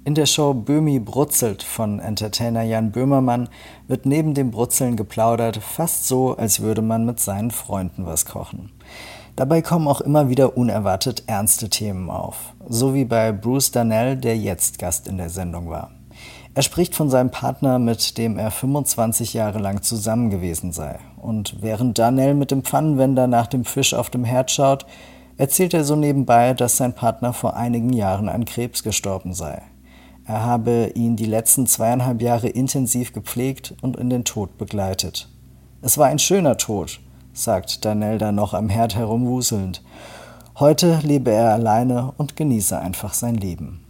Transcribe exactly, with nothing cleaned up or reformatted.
In der Show Böhmi brutzelt von Entertainer Jan Böhmermann wird neben dem Brutzeln geplaudert, fast so, als würde man mit seinen Freunden was kochen. Dabei kommen auch immer wieder unerwartet ernste Themen auf, so wie bei Bruce Darnell, der jetzt Gast in der Sendung war. Er spricht von seinem Partner, mit dem er fünfundzwanzig Jahre lang zusammen gewesen sei. Und während Darnell mit dem Pfannenwender nach dem Fisch auf dem Herd schaut, erzählt er so nebenbei, dass sein Partner vor einigen Jahren an Krebs gestorben sei. Er habe ihn die letzten zweieinhalb Jahre intensiv gepflegt und in den Tod begleitet. Es war ein schöner Tod, sagt Darnell dann noch am Herd herumwuselnd. Heute lebe er alleine und genieße einfach sein Leben.